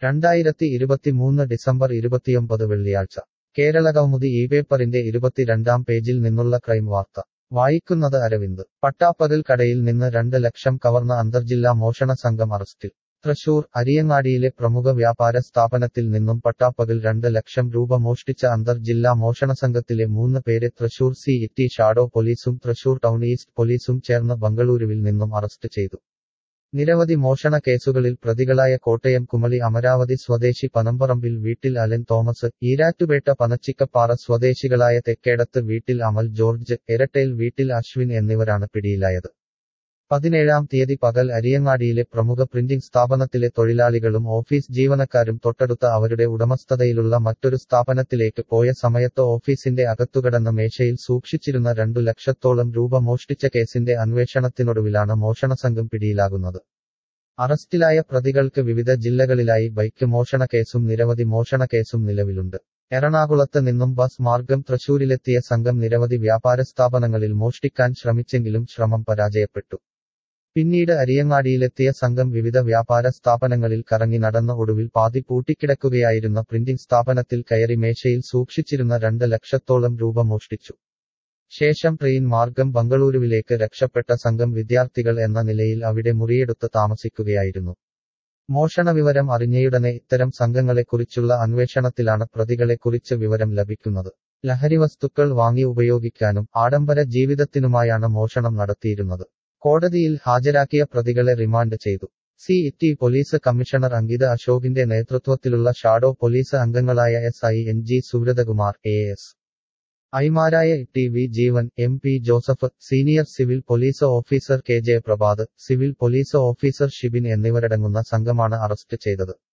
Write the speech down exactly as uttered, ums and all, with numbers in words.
രണ്ടായിരത്തി ഇരുപത്തിമൂന്ന് ഡിസംബർ ഇരുപത്തിയൊമ്പത് വെള്ളിയാഴ്ച കേരളകൗമുദി ഈ പേപ്പറിന്റെ ഇരുപത്തിരണ്ടാം പേജിൽ നിന്നുള്ള ക്രൈം വാർത്ത വായിക്കുന്നത് അരവിന്ദ്. പട്ടാപ്പകൽ കടയിൽ നിന്ന് രണ്ട് ലക്ഷം കവർന്ന അന്തർജില്ലാ മോഷണ സംഘം അറസ്റ്റിൽ. തൃശൂർ അരിയങ്ങാടിയിലെ പ്രമുഖ വ്യാപാര സ്ഥാപനത്തിൽ നിന്നും പട്ടാപ്പകൽ രണ്ട് ലക്ഷം രൂപ മോഷ്ടിച്ച അന്തർ ജില്ലാ മോഷണ സംഘത്തിലെ മൂന്ന് പേരെ തൃശൂർ സി ഇറ്റി ഷാഡോ പോലീസും തൃശൂർ ടൗൺ ഈസ്റ്റ് പോലീസും ചേർന്ന് ബംഗളൂരുവിൽ നിന്നും അറസ്റ്റ് ചെയ്തു. നിരവധി മോഷണ കേസുകളിൽ പ്രതികളായ കോട്ടയം കുമളി അമരാവതി സ്വദേശി പനമ്പറമ്പിൽ വീട്ടിൽ അലൻ തോമസ്, ഈരാറ്റുപേട്ട പനച്ചിക്കപ്പാറ സ്വദേശികളായ തെക്കേടത്ത് വീട്ടിൽ അമൽ ജോർജ്, എരട്ടേൽ വീട്ടിൽ അശ്വിൻ എന്നിവരാണ് പിടിയിലായത്. പതിനേഴാം തീയതി പകൽ അരിയങ്ങാടിയിലെ പ്രമുഖ പ്രിന്റിംഗ് സ്ഥാപനത്തിലെ തൊഴിലാളികളും ഓഫീസ് ജീവനക്കാരും തൊട്ടടുത്ത അവരുടെ ഉടമസ്ഥതയിലുള്ള മറ്റൊരു സ്ഥാപനത്തിലേക്ക് പോയ സമയത്ത് ഓഫീസിന്റെ അകത്തുകടന്ന മേശയിൽ സൂക്ഷിച്ചിരുന്ന രണ്ടു ലക്ഷത്തോളം രൂപ മോഷ്ടിച്ച കേസിന്റെ അന്വേഷണത്തിനൊടുവിലാണ് മോഷണസംഘം പിടിയിലാകുന്നത്. അറസ്റ്റിലായ പ്രതികൾക്ക് വിവിധ ജില്ലകളിലായി ബൈക്ക് മോഷണ കേസും നിരവധി മോഷണ കേസും നിലവിലുണ്ട്. എറണാകുളത്ത് നിന്നും ബസ് മാർഗം തൃശൂരിലെത്തിയ സംഘം നിരവധി വ്യാപാര സ്ഥാപനങ്ങളിൽ മോഷ്ടിക്കാൻ ശ്രമിച്ചെങ്കിലും ശ്രമം പരാജയപ്പെട്ടു. പിന്നീട് അരിയങ്ങാടിയിലെത്തിയ സംഘം വിവിധ വ്യാപാര സ്ഥാപനങ്ങളിൽ കറങ്ങി നടന്ന ഒടുവിൽ പാതി പൂട്ടിക്കിടക്കുകയായിരുന്ന പ്രിന്റിംഗ് സ്ഥാപനത്തിൽ കയറി മേശയിൽ സൂക്ഷിച്ചിരുന്ന രണ്ട് ലക്ഷത്തോളം രൂപ മോഷ്ടിച്ചു. ശേഷം ട്രെയിൻ മാർഗം ബംഗളൂരുവിലേക്ക് രക്ഷപ്പെട്ട സംഘം വിദ്യാർത്ഥികൾ എന്ന നിലയിൽ അവിടെ മുറിയെടുത്ത് താമസിക്കുകയായിരുന്നു. മോഷണ വിവരം അറിഞ്ഞയുടനെ ഇത്തരം സംഘങ്ങളെക്കുറിച്ചുള്ള അന്വേഷണത്തിലാണ് പ്രതികളെക്കുറിച്ച് വിവരം ലഭിക്കുന്നത്. ലഹരിവസ്തുക്കൾ വാങ്ങി ഉപയോഗിക്കാനും ആഡംബര ജീവിതത്തിനുമായാണ് മോഷണം നടത്തിയിരുന്നത്. കോടതിയിൽ ഹാജരാക്കിയ പ്രതികളെ റിമാൻഡ് ചെയ്തു. City police commissioner Ankitha അശോകിന്റെ നേതൃത്വത്തിലുള്ള ഷാഡോ പോലീസ് അംഗങ്ങളായ S I N G Subrathakumar, A S ഐമാരായ T V Jeevan, M P Joseph, senior civil police officer K J Prabhath, civil police officer Shibin എന്നിവരടങ്ങുന്ന സംഘമാണ് അറസ്റ്റ് ചെയ്തത്.